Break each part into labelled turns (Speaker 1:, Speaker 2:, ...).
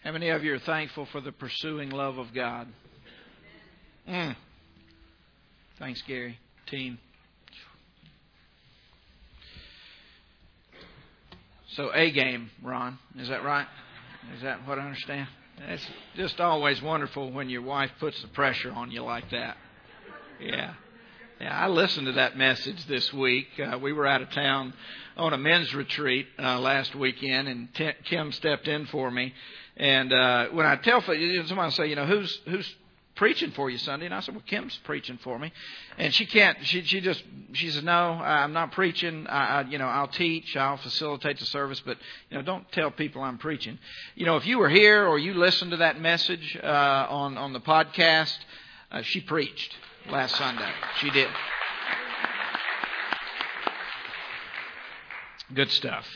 Speaker 1: How many of you are thankful for the pursuing love of God? Thanks, Gary. Team. So A game, Ron. Is that right? Is that what I understand? It's just always wonderful when your wife puts the pressure on you like that. Yeah. Yeah, I listened to that message this week. We were out of town on a men's retreat last weekend, and Kim stepped in for me. And when I tell somebody say, who's preaching for you Sunday? And I said, well, Kim's preaching for me. And she can't. She says, no, I'm not preaching. I'll teach. I'll facilitate the service, but don't tell people I'm preaching. If you were here or you listened to that message on the podcast, she preached last Sunday. She did. Good stuff.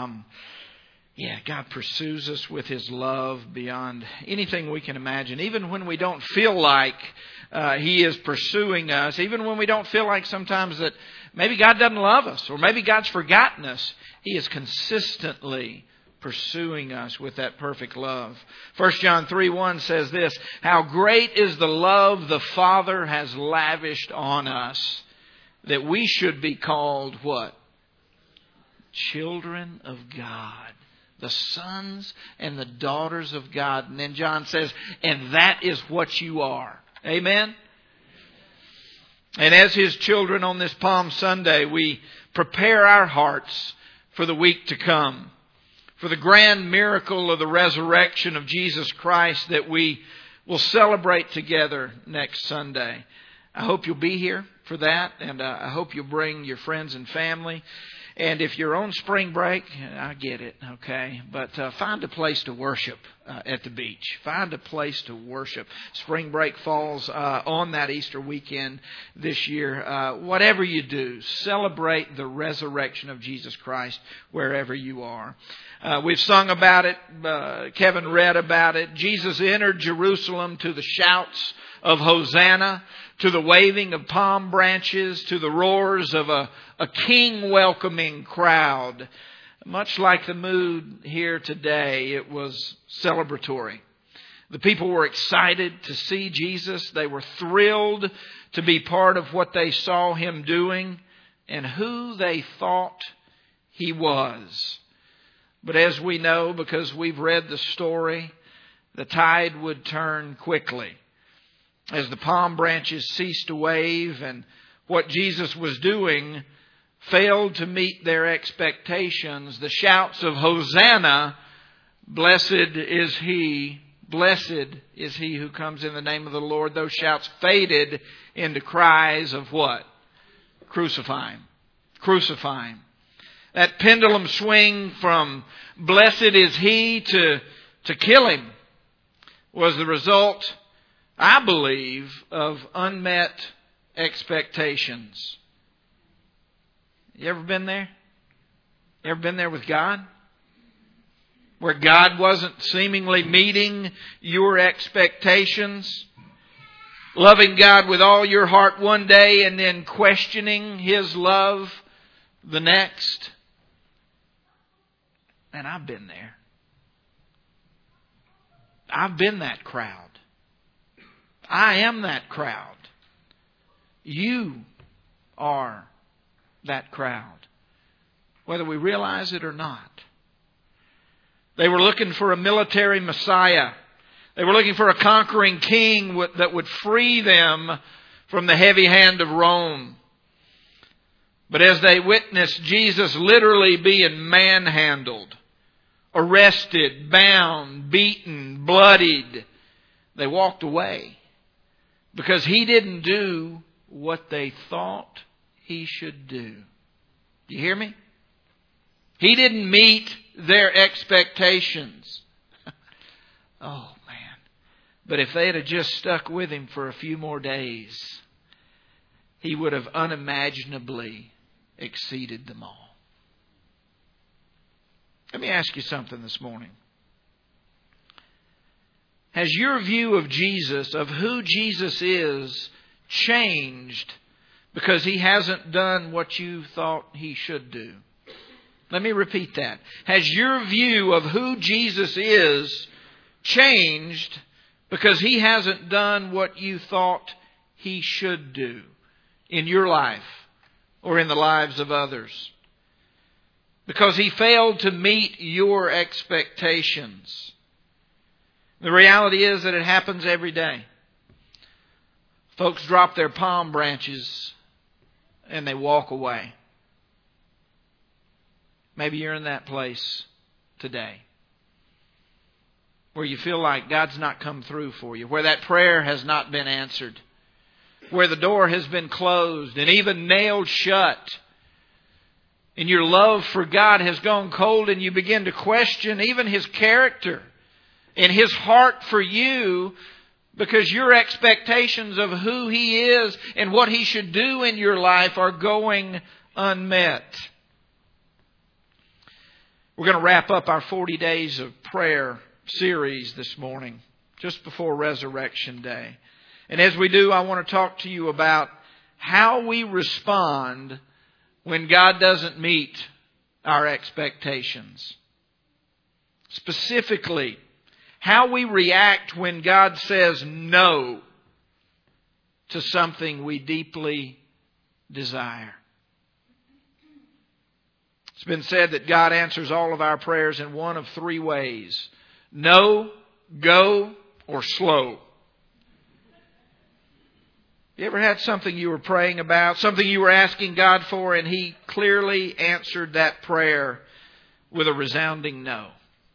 Speaker 1: God pursues us with His love beyond anything we can imagine. Even when we don't feel like He is pursuing us, even when we don't feel like sometimes that maybe God doesn't love us or maybe God's forgotten us, He is consistently pursuing us with that perfect love. 1 John 3:1 says this, how great is the love the Father has lavished on us, that we should be called what? Children of God. The sons and the daughters of God. And then John says, and that is what you are. Amen? And as His children on this Palm Sunday, we prepare our hearts for the week to come, for the grand miracle of the resurrection of Jesus Christ that we will celebrate together next Sunday. I hope you'll be here for that, and I hope you'll bring your friends and family. And if you're on spring break, I get it, okay? But find a place to worship at the beach. Find a place to worship. Spring break falls on that Easter weekend this year. Whatever you do, celebrate the resurrection of Jesus Christ wherever you are. We've sung about it. Kevin read about it. Jesus entered Jerusalem to the shouts of Hosanna, to the waving of palm branches, to the roars of a king welcoming crowd. Much like the mood here today, it was celebratory. The people were excited to see Jesus. They were thrilled to be part of what they saw Him doing and who they thought He was. But as we know, because we've read the story, the tide would turn quickly. As the palm branches ceased to wave and what Jesus was doing failed to meet their expectations, the shouts of Hosanna, blessed is He who comes in the name of the Lord, those shouts faded into cries of what? Crucify Him. Crucify Him. That pendulum swing from blessed is He to kill Him was the result, I believe, of unmet expectations. You ever been there? You ever been there with God? Where God wasn't seemingly meeting your expectations? Loving God with all your heart one day and then questioning His love the next? And I've been there. I've been that crowd. I am that crowd. You are that crowd, whether we realize it or not. They were looking for a military Messiah. They were looking for a conquering king that would free them from the heavy hand of Rome. But as they witnessed Jesus literally being manhandled, arrested, bound, beaten, bloodied, they walked away. Because He didn't do what they thought He should do. Do you hear me? He didn't meet their expectations. Oh, man. But if they had just stuck with Him for a few more days, He would have unimaginably exceeded them all. Let me ask you something this morning. Has your view of Jesus, of who Jesus is, changed because He hasn't done what you thought He should do? Let me repeat that. Has your view of who Jesus is changed because He hasn't done what you thought He should do in your life or in the lives of others. Because He failed to meet your expectations. The reality is that it happens every day. Folks drop their palm branches and they walk away. Maybe you're in that place today where you feel like God's not come through for you, where that prayer has not been answered, where the door has been closed and even nailed shut, and your love for God has gone cold, and you begin to question even His character and His heart for you because your expectations of who He is and what He should do in your life are going unmet. We're going to wrap up our 40 days of prayer series this morning, just before Resurrection Day. And as we do, I want to talk to you about how we respond when God doesn't meet our expectations. Specifically, how we react when God says no to something we deeply desire. It's been said that God answers all of our prayers in one of three ways: no, go, or slow. You ever had something you were praying about, something you were asking God for, and He clearly answered that prayer with a resounding no?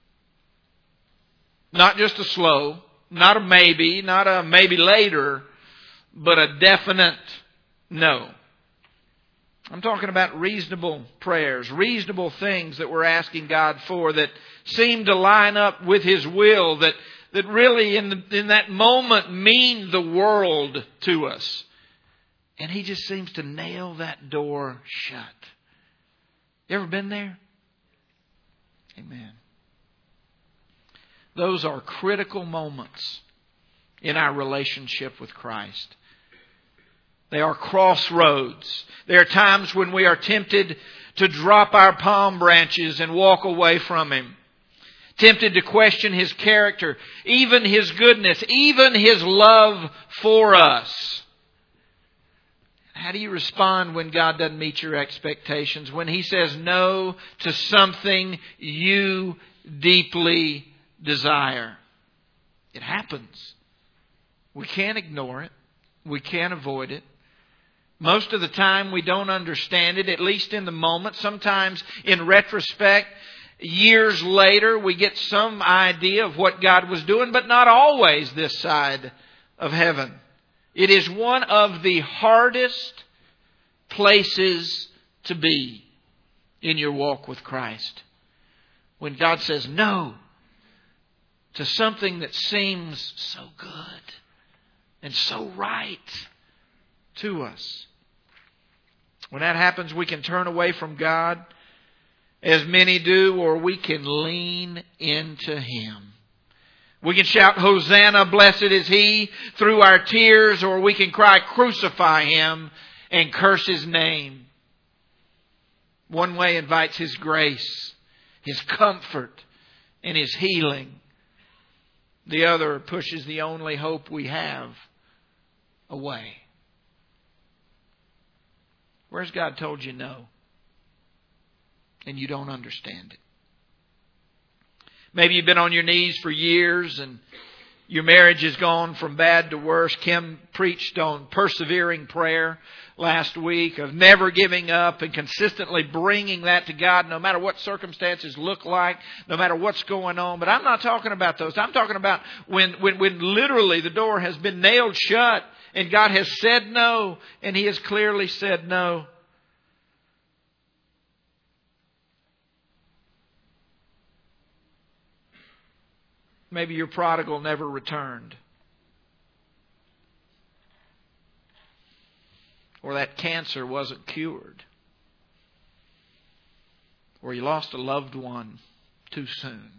Speaker 1: Not just a slow, not a maybe later, but a definite no. I'm talking about reasonable prayers, reasonable things that we're asking God for that seem to line up with His will, that really in that moment mean the world to us. And He just seems to nail that door shut. You ever been there? Amen. Those are critical moments in our relationship with Christ. They are crossroads. There are times when we are tempted to drop our palm branches and walk away from Him. Tempted to question His character, even His goodness, even His love for us. How do you respond when God doesn't meet your expectations? When He says no to something you deeply desire? It happens. We can't ignore it. We can't avoid it. Most of the time we don't understand it, at least in the moment. Sometimes in retrospect, years later, we get some idea of what God was doing, but not always this side of heaven. It is one of the hardest places to be in your walk with Christ. When God says no to something that seems so good and so right to us. When that happens, we can turn away from God, as many do, or we can lean into Him. We can shout, Hosanna, blessed is He, through our tears, or we can cry, crucify Him, and curse His name. One way invites His grace, His comfort, and His healing. The other pushes the only hope we have away. Where's God told you no? And you don't understand it. Maybe you've been on your knees for years and your marriage has gone from bad to worse. Kim preached on persevering prayer last week, of never giving up and consistently bringing that to God no matter what circumstances look like, no matter what's going on. But I'm not talking about those. I'm talking about when literally the door has been nailed shut and God has said no, and He has clearly said no. Maybe your prodigal never returned. Or that cancer wasn't cured. Or you lost a loved one too soon.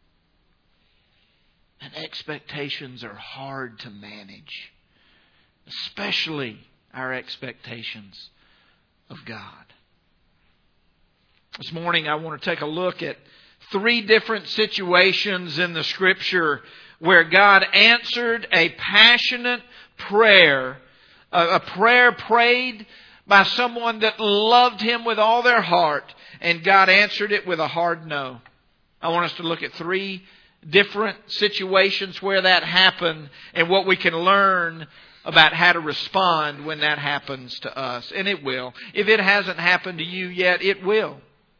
Speaker 1: And expectations are hard to manage. Especially our expectations of God. This morning I want to take a look at 3 different situations in the Scripture where God answered a passionate prayer, a prayer prayed by someone that loved Him with all their heart, and God answered it with a hard no. I want us to look at 3 different situations where that happened and what we can learn about how to respond when that happens to us. And it will. If it hasn't happened to you yet, it will.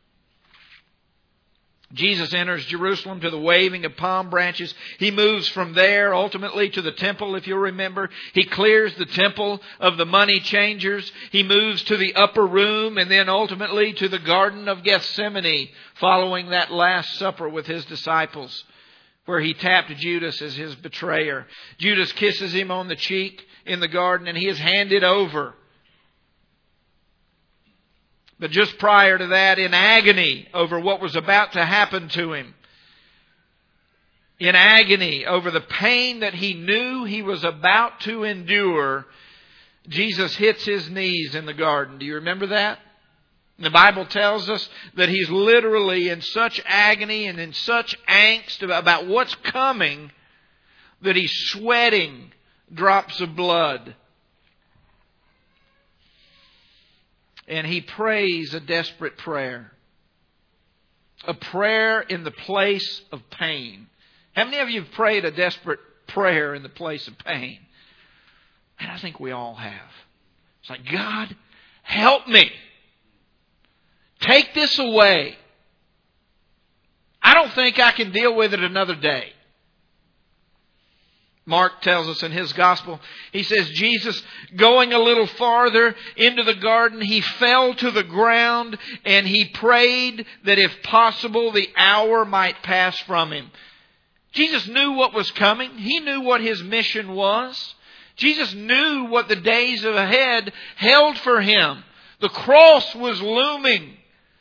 Speaker 1: Jesus enters Jerusalem to the waving of palm branches. He moves from there ultimately to the temple, if you'll remember. He clears the temple of the money changers. He moves to the upper room and then ultimately to the Garden of Gethsemane following that Last Supper with His disciples, where He tapped Judas as His betrayer. Judas kisses Him on the cheek in the garden and he is handed over. But just prior to that, in agony over what was about to happen to him, in agony over the pain that he knew he was about to endure, Jesus hits His knees in the garden. Do you remember that? The Bible tells us that He's literally in such agony and in such angst about what's coming that He's sweating drops of blood. And He prays a desperate prayer. A prayer in the place of pain. How many of you have prayed a desperate prayer in the place of pain? And I think we all have. It's like, God, help me. Take this away. I don't think I can deal with it another day. Mark tells us in his gospel, he says, Jesus, going a little farther into the garden, He fell to the ground and He prayed that if possible the hour might pass from Him. Jesus knew what was coming. He knew what His mission was. Jesus knew what the days ahead held for Him. The cross was looming.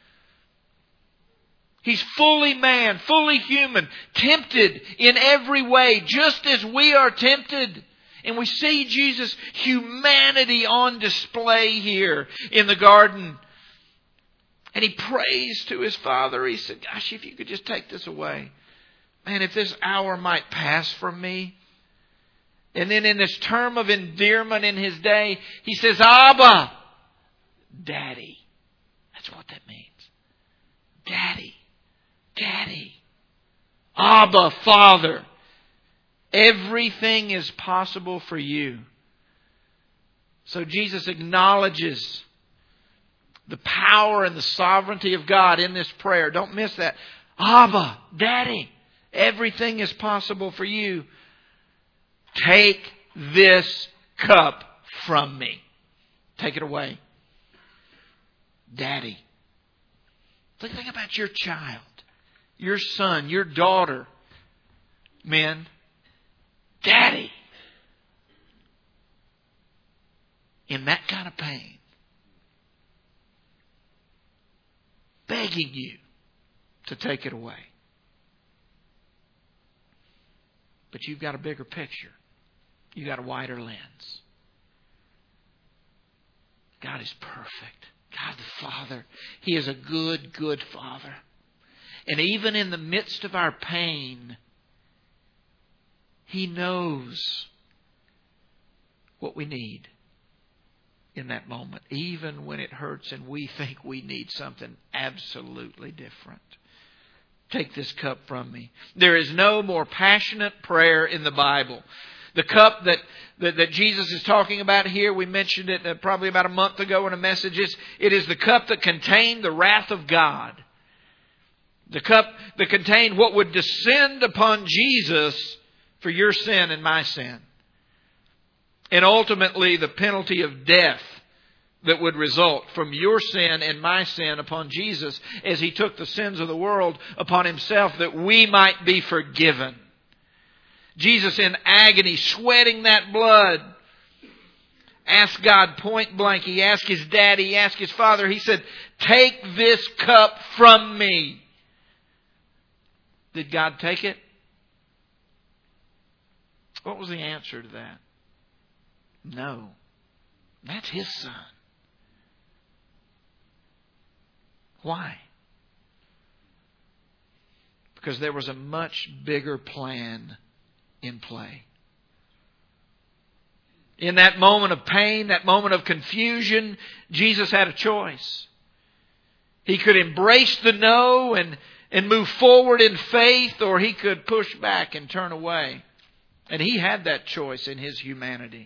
Speaker 1: He's fully man, fully human, tempted in every way, just as we are tempted. And we see Jesus' humanity on display here in the garden. And He prays to His Father. He said, gosh, if you could just take this away. Man, if this hour might pass from me. And then in this term of endearment in His day, He says, Abba, Daddy. That's what that means. Daddy. Daddy. Abba, Father. Everything is possible for you. So Jesus acknowledges the power and the sovereignty of God in this prayer. Don't miss that. Abba, Daddy. Everything is possible for you. Take this cup from me. Take it away. Daddy. Think about your child. Your son, your daughter, men, Daddy, in that kind of pain, begging you to take it away. But you've got a bigger picture. You've got a wider lens. God is perfect. God the Father, He is a good, good Father. And even in the midst of our pain, He knows what we need in that moment, even when it hurts and we think we need something absolutely different. Take this cup from me. There is no more passionate prayer in the Bible. The cup that Jesus is talking about here, we mentioned it probably about a month ago in a message. It is the cup that contained the wrath of God. The cup that contained what would descend upon Jesus for your sin and my sin. And ultimately the penalty of death that would result from your sin and my sin upon Jesus as He took the sins of the world upon Himself that we might be forgiven. Jesus in agony, sweating that blood, asked God point blank. He asked His daddy, He asked His Father. He said, take this cup from me. Did God take it? What was the answer to that? No. That's His Son. Why? Because there was a much bigger plan in play. In that moment of pain, that moment of confusion, Jesus had a choice. He could embrace the no and move forward in faith, or He could push back and turn away. And He had that choice in His humanity.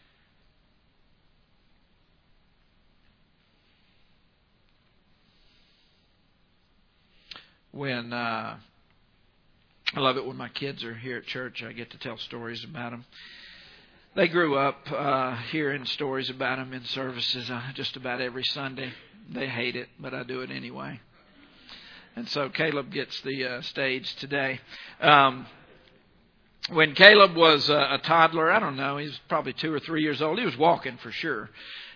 Speaker 1: I love it when my kids are here at church. I get to tell stories about them. They grew up hearing stories about them in services just about every Sunday. They hate it, but I do it anyway. And so Caleb gets the stage today. When Caleb was a toddler, I don't know, he was probably 2 or 3 years old. He was walking for sure.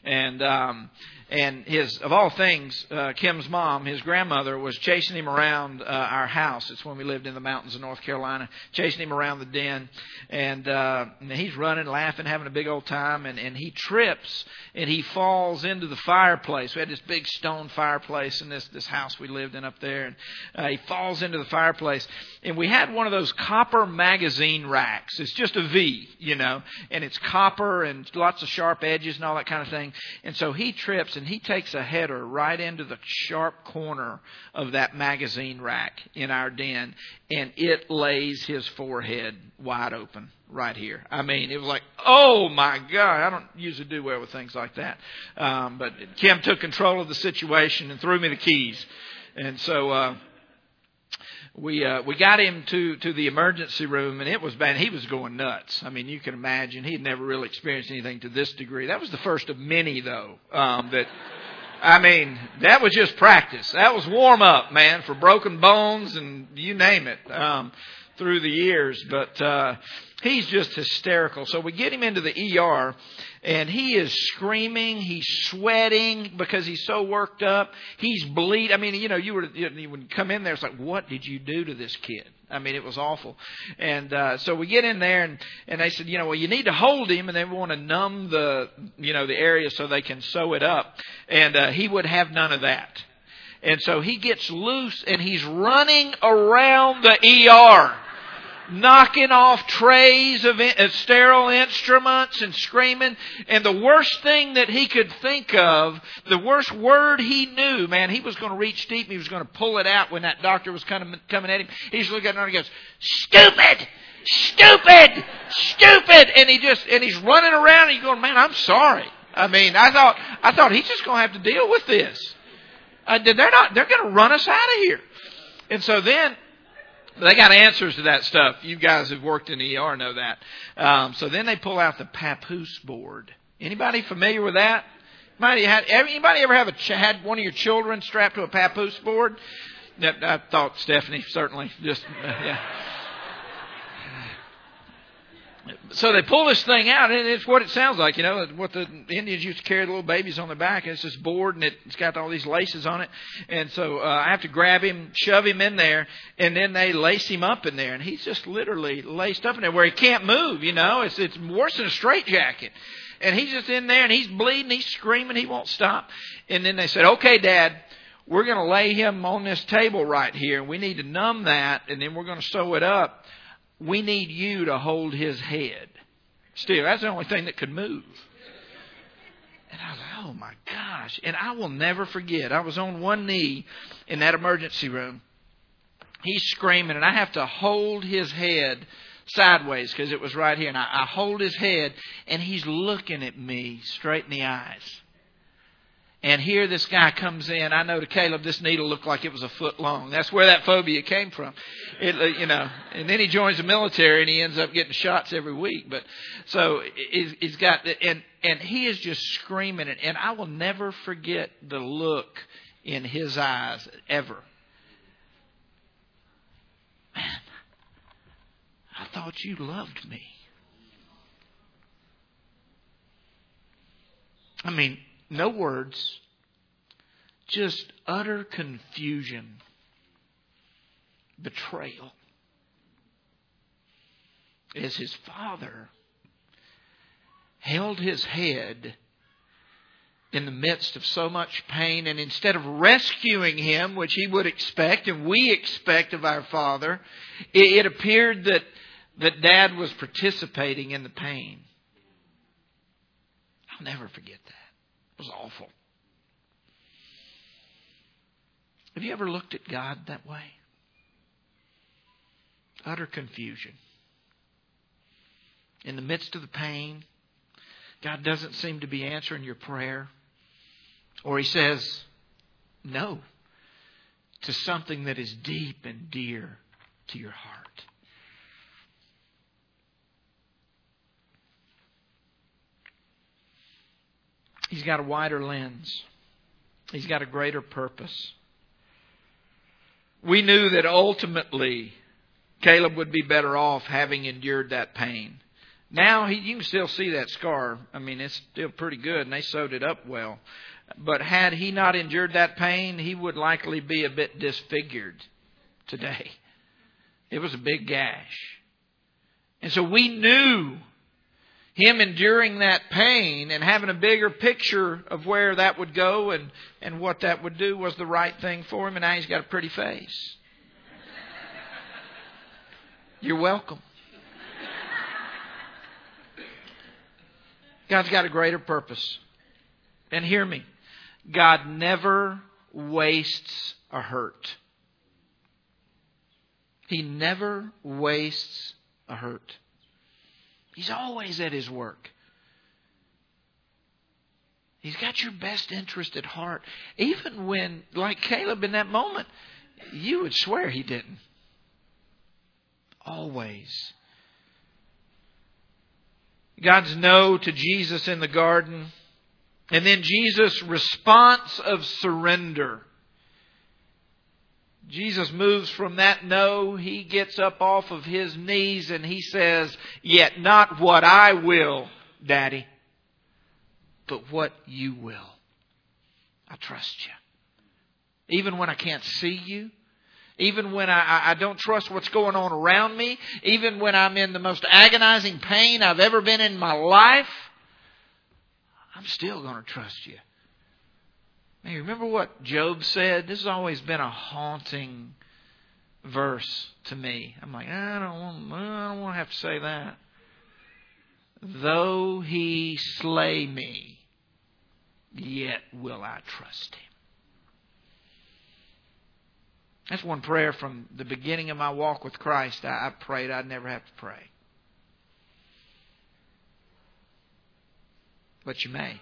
Speaker 1: And his, of all things, Kim's mom, his grandmother, was chasing him around our house. It's when we lived in the mountains of North Carolina, chasing him around the den. And he's running, laughing, having a big old time. And he trips and he falls into the fireplace. We had this big stone fireplace in this house we lived in up there. And he falls into the fireplace. And we had one of those copper magazine racks. It's just a V, and it's copper and lots of sharp edges and all that kind of thing. And so he trips and he takes a header right into the sharp corner of that magazine rack in our den, and it lays his forehead wide open right here. I mean, it was like, oh my God, I don't usually do well with things like that. But Kim took control of the situation and threw me the keys. And so we got him to the emergency room, and it was bad. He was going nuts. I mean, you can imagine. He had never really experienced anything to this degree. That was the first of many, though. That was just practice. That was warm up, man, for broken bones and you name it through the years. But he's just hysterical. So we get him into the ER, and he is screaming. He's sweating because he's so worked up. He's bleeding. I mean, you would come in there. It's like, what did you do to this kid? I mean, it was awful. And so we get in there, and they said, well, you need to hold him, and they want to numb the area so they can sew it up. And he would have none of that. And so he gets loose, and he's running around the ER, knocking off trays of sterile instruments and screaming. And the worst thing that he could think of, the worst word he knew, man, he was going to reach deep and he was going to pull it out when that doctor was coming at him. He's looking at him and he goes, "Stupid! Stupid! Stupid!" And he's running around and he's going, "Man, I'm sorry. I mean, I thought he's just going to have to deal with this. They're going to run us out of here." And so then they got answers to that stuff. You guys who've worked in the ER know that. So then they pull out the papoose board. Anybody familiar with that? Anybody ever had one of your children strapped to a papoose board? I thought Stephanie certainly just yeah. So they pull this thing out, and it's what it sounds like, what the Indians used to carry the little babies on their back. And it's this board, and it's got all these laces on it. And so I have to grab him, shove him in there, and then they lace him up in there. And he's just literally laced up in there where he can't move, It's worse than a straitjacket. And he's just in there, and he's bleeding, he's screaming, he won't stop. And then they said, "Okay, Dad, we're going to lay him on this table right here. We need to numb that, and then we're going to sew it up. We need you to hold his head." Still, that's the only thing that could move. And I was like, oh my gosh. And I will never forget, I was on one knee in that emergency room. He's screaming, and I have to hold his head sideways because it was right here. And I hold his head, and he's looking at me straight in the eyes. And here this guy comes in. I know to Caleb, this needle looked like it was a foot long. That's where that phobia came from. And then he joins the military and he ends up getting shots every week. But so he's got, and he is just screaming. And I will never forget the look in his eyes ever. Man, I thought you loved me. I mean, no words, just utter confusion, betrayal. As his father held his head in the midst of so much pain, and instead of rescuing him, which he would expect and we expect of our Father, it appeared that Dad was participating in the pain. I'll never forget that. It was awful. Have you ever looked at God that way? Utter confusion. In the midst of the pain, God doesn't seem to be answering your prayer. Or He says no to something that is deep and dear to your heart. He's got a wider lens. He's got a greater purpose. We knew that ultimately Caleb would be better off having endured that pain. Now you can still see that scar. I mean, it's still pretty good, and they sewed it up well. But had he not endured that pain, he would likely be a bit disfigured today. It was a big gash. And so we knew him enduring that pain and having a bigger picture of where that would go and what that would do was the right thing for him. And now he's got a pretty face. You're welcome. God's got a greater purpose. And hear me. God never wastes a hurt. He never wastes a hurt. He's always at His work. He's got your best interest at heart. Even when, like Caleb in that moment, you would swear He didn't. Always. God's no to Jesus in the garden. And then Jesus' response of surrender. Jesus moves from that no. He gets up off of His knees and He says, "Yet not what I will, Daddy, but what You will. I trust You. Even when I can't see You. Even when I don't trust what's going on around me. Even when I'm in the most agonizing pain I've ever been in my life. I'm still going to trust You." Now, you remember what Job said? This has always been a haunting verse to me. I'm like, I don't want to have to say that. Though He slay me, yet will I trust Him. That's one prayer from the beginning of my walk with Christ. I prayed I'd never have to pray. But you may.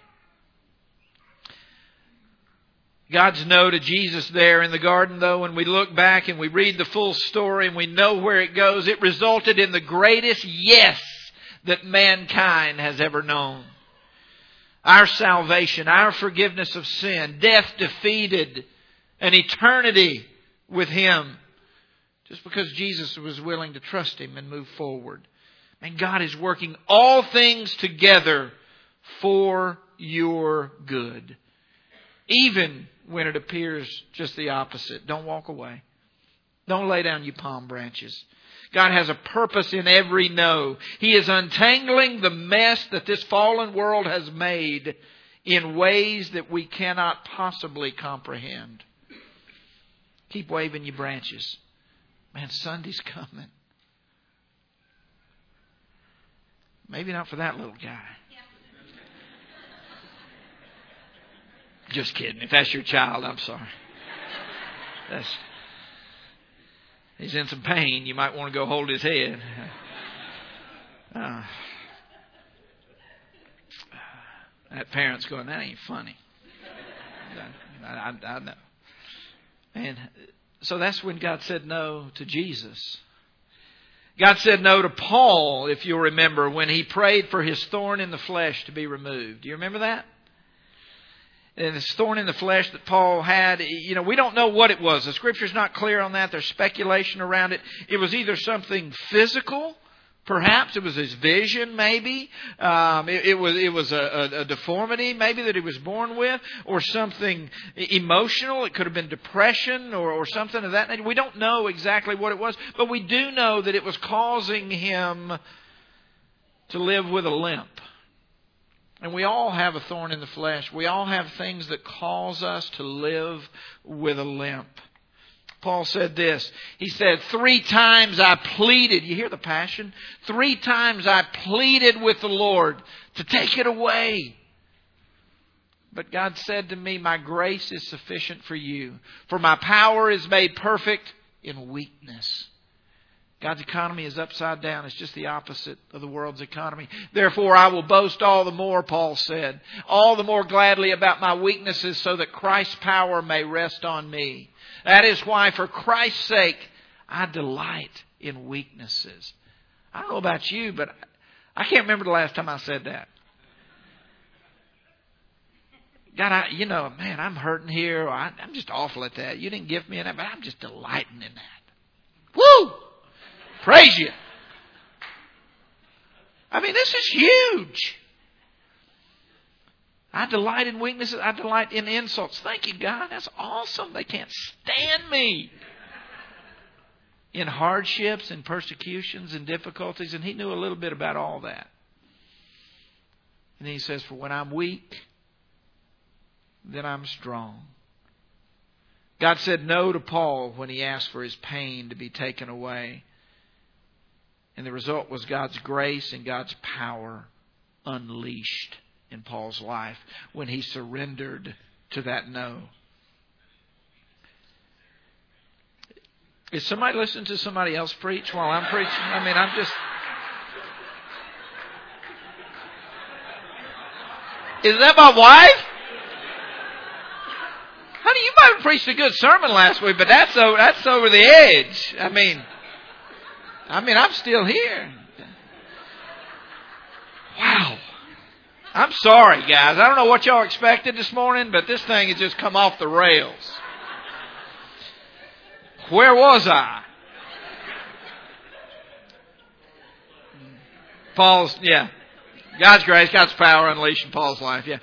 Speaker 1: God's no to Jesus there in the garden, though, when we look back and we read the full story and we know where it goes, it resulted in the greatest yes that mankind has ever known. Our salvation, our forgiveness of sin, death defeated, an eternity with Him. Just because Jesus was willing to trust Him and move forward. And God is working all things together for your good. Even when it appears just the opposite. Don't walk away. Don't lay down your palm branches. God has a purpose in every no. He is untangling the mess that this fallen world has made in ways that we cannot possibly comprehend. Keep waving your branches. Man, Sunday's coming. Maybe not for that little guy. Just kidding. If that's your child, I'm sorry. He's in some pain. You might want to go hold his head. That parent's going, that ain't funny. I know. And so that's when God said no to Jesus. God said no to Paul, if you'll remember, when he prayed for his thorn in the flesh to be removed. Do you remember that? And this thorn in the flesh that Paul had, we don't know what it was. The Scripture's not clear on that. There's speculation around it. It was either something physical, perhaps. It was his vision, maybe. It was a deformity, maybe, that he was born with. Or something emotional. It could have been depression or something of that nature. We don't know exactly what it was. But we do know that it was causing him to live with a limp. And we all have a thorn in the flesh. We all have things that cause us to live with a limp. Paul said this. He said, 3 times I pleaded. You hear the passion? 3 times I pleaded with the Lord to take it away. But God said to me, my grace is sufficient for you, for my power is made perfect in weakness. God's economy is upside down. It's just the opposite of the world's economy. Therefore, I will boast all the more, Paul said, all the more gladly about my weaknesses, so that Christ's power may rest on me. That is why, for Christ's sake, I delight in weaknesses. I don't know about you, but I can't remember the last time I said that. God, I'm hurting here. I'm just awful at that. You didn't give me that, but I'm just delighting in that. Woo! Praise you. I mean, this is huge. I delight in weaknesses. I delight in insults. Thank you, God. That's awesome. They can't stand me. In hardships and persecutions and difficulties. And he knew a little bit about all that. And he says, for when I'm weak, then I'm strong. God said no to Paul when he asked for his pain to be taken away. And the result was God's grace and God's power unleashed in Paul's life when he surrendered to that no. Is somebody listening to somebody else preach while I'm preaching? I mean, I'm just... Is that my wife? Honey, you might have preached a good sermon last week, but that's over the edge. I mean, I'm still here. Wow. I'm sorry, guys. I don't know what y'all expected this morning, but this thing has just come off the rails. Where was I? God's grace, God's power unleashed in Paul's life, yeah.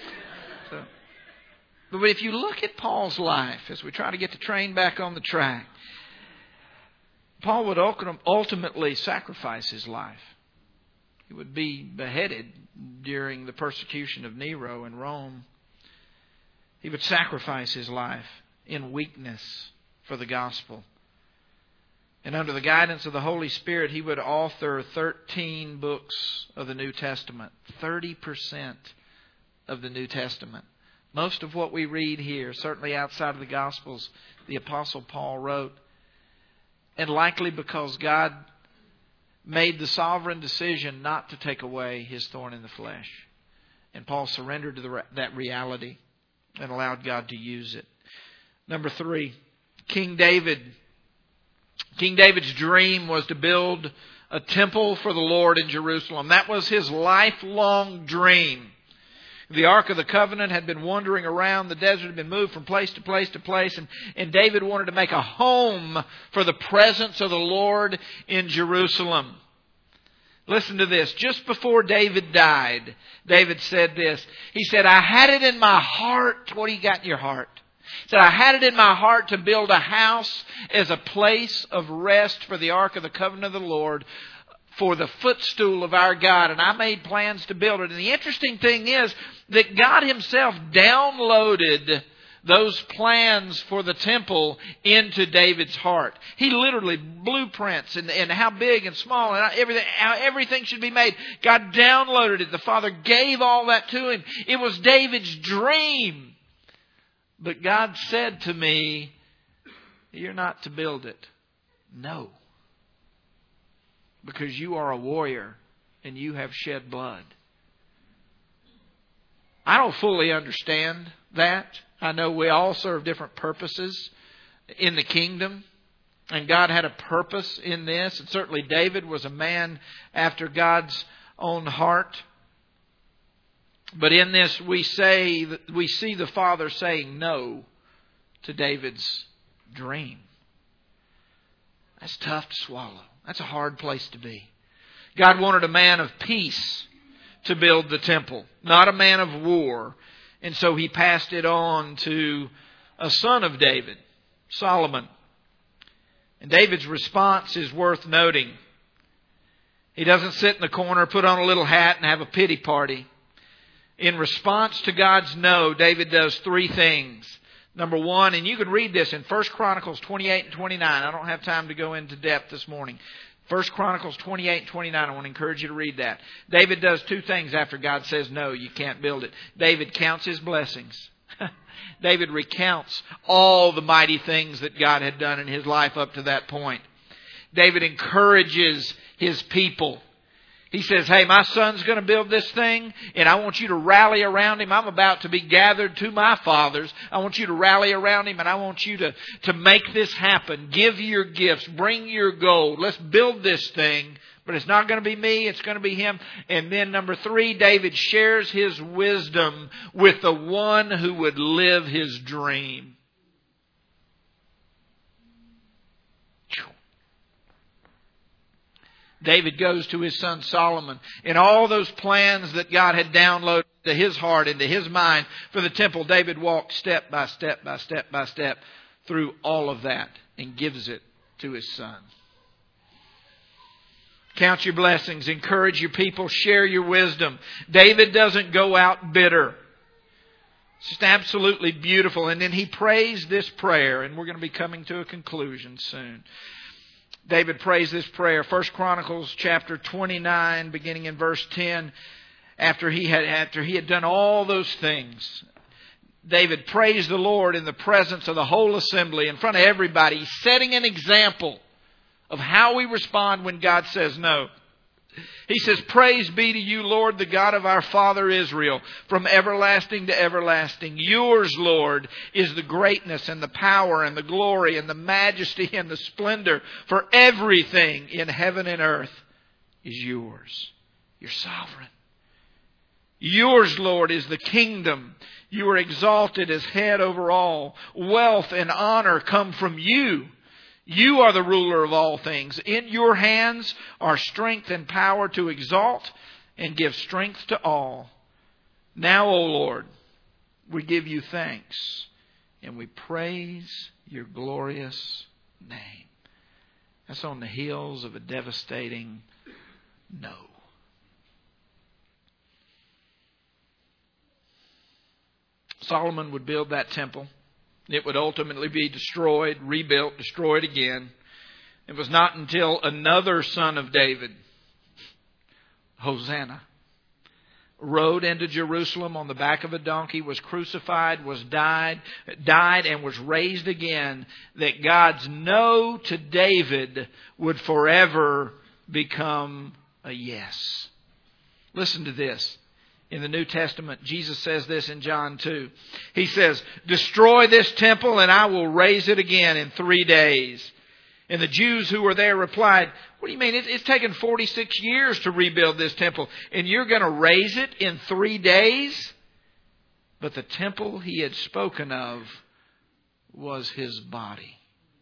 Speaker 1: But if you look at Paul's life, as we try to get the train back on the track, Paul would ultimately sacrifice his life. He would be beheaded during the persecution of Nero in Rome. He would sacrifice his life in weakness for the gospel. And under the guidance of the Holy Spirit, he would author 13 books of the New Testament. 30% of the New Testament. Most of what we read here, certainly outside of the Gospels, the Apostle Paul wrote. And likely because God made the sovereign decision not to take away his thorn in the flesh. And Paul surrendered to that reality and allowed God to use it. Number 3, King David. King David's dream was to build a temple for the Lord in Jerusalem. That was his lifelong dream. The Ark of the Covenant had been wandering around. The desert had been moved from place to place to place. And David wanted to make a home for the presence of the Lord in Jerusalem. Listen to this. Just before David died, David said this. He said, I had it in my heart. What do you got in your heart? He said, I had it in my heart to build a house as a place of rest for the Ark of the Covenant of the Lord, for the footstool of our God. And I made plans to build it. And the interesting thing is that God himself downloaded those plans for the temple into David's heart. He literally blueprints and how big and small and how everything should be made. God downloaded it. The Father gave all that to him. It was David's dream. But God said to me, you're not to build it. No. Because you are a warrior and you have shed blood. I don't fully understand that. I know we all serve different purposes in the kingdom. And God had a purpose in this. And certainly David was a man after God's own heart. But in this we see the Father saying no to David's dream. That's tough to swallow. That's a hard place to be. God wanted a man of peace to build the temple, not a man of war. And so he passed it on to a son of David, Solomon. And David's response is worth noting. He doesn't sit in the corner, put on a little hat and have a pity party. In response to God's no, David does three things. Number one, and you can read this in 1 Chronicles 28 and 29. I don't have time to go into depth this morning. 1 Chronicles 28 and 29, I want to encourage you to read that. David does two things after God says, no, you can't build it. David counts his blessings. David recounts all the mighty things that God had done in his life up to that point. David encourages his people. He says, hey, my son's going to build this thing, and I want you to rally around him. I'm about to be gathered to my fathers. I want you to rally around him, and I want you to make this happen. Give your gifts. Bring your gold. Let's build this thing. But it's not going to be me. It's going to be him. And then number three, David shares his wisdom with the one who would live his dream. David goes to his son Solomon, and all those plans that God had downloaded to his heart, into his mind for the temple, David walked step by step by step by step through all of that and gives it to his son. Count your blessings, encourage your people, share your wisdom. David doesn't go out bitter. It's just absolutely beautiful. And then he prays this prayer, and we're going to be coming to a conclusion soon. David prays this prayer. 1 Chronicles chapter 29, beginning in verse 10. After he had done all those things, David praised the Lord in the presence of the whole assembly, in front of everybody. He's setting an example of how we respond when God says no. He says, praise be to you, Lord, the God of our father Israel, from everlasting to everlasting. Yours, Lord, is the greatness and the power and the glory and the majesty and the splendor, for everything in heaven and earth is yours. You're sovereign. Yours, Lord, is the kingdom. You are exalted as head over all. Wealth and honor come from you. You are the ruler of all things. In your hands are strength and power to exalt and give strength to all. Now, O Lord, we give you thanks and we praise your glorious name. That's on the heels of a devastating no. Solomon would build that temple. It would ultimately be destroyed, rebuilt, destroyed again. It was not until another son of David, Hosanna, rode into Jerusalem on the back of a donkey, was crucified, died and was raised again, that God's no to David would forever become a yes. Listen to this. In the New Testament, Jesus says this in John 2. He says, destroy this temple and I will raise it again in 3 days. And the Jews who were there replied, what do you mean? It's taken 46 years to rebuild this temple and you're going to raise it in 3 days? But the temple he had spoken of was his body.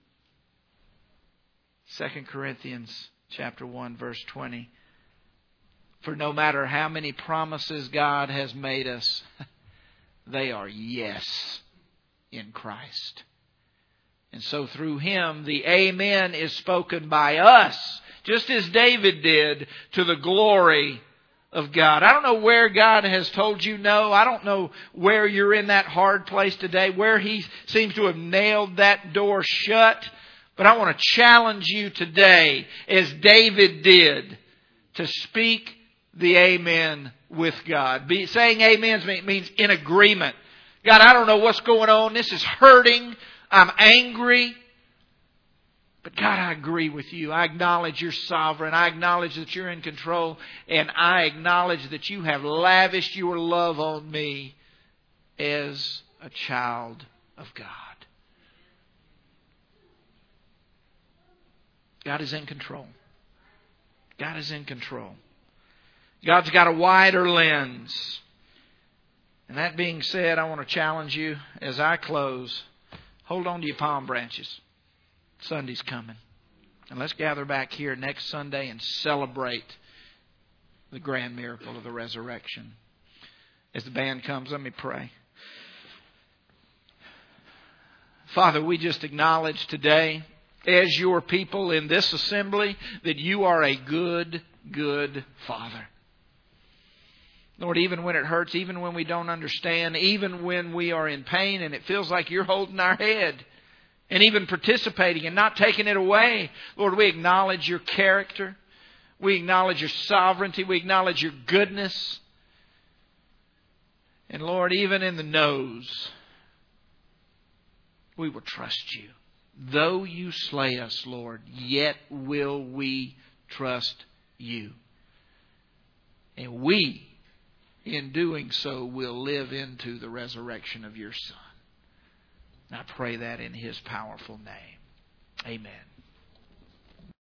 Speaker 1: 2 Corinthians chapter 1 verse 20. For no matter how many promises God has made us, they are yes in Christ. And so through Him, the Amen is spoken by us, just as David did, to the glory of God. I don't know where God has told you no. I don't know where you're in that hard place today, where He seems to have nailed that door shut. But I want to challenge you today, as David did, to speak the amen with God. Saying amen means in agreement. God, I don't know what's going on. This is hurting. I'm angry. But God, I agree with you. I acknowledge you're sovereign. I acknowledge that you're in control. And I acknowledge that you have lavished your love on me as a child of God. God is in control. God is in control. God's got a wider lens. And that being said, I want to challenge you as I close. Hold on to your palm branches. Sunday's coming. And let's gather back here next Sunday and celebrate the grand miracle of the resurrection. As the band comes, let me pray. Father, we just acknowledge today, as your people in this assembly, that you are a good, good Father. Lord, even when it hurts, even when we don't understand, even when we are in pain and it feels like You're holding our head and even participating and not taking it away, Lord, we acknowledge Your character. We acknowledge Your sovereignty. We acknowledge Your goodness. And Lord, even in the no's, we will trust You. Though You slay us, Lord, yet will we trust You. And we, in doing so, will live into the resurrection of Your Son. And I pray that in His powerful name. Amen.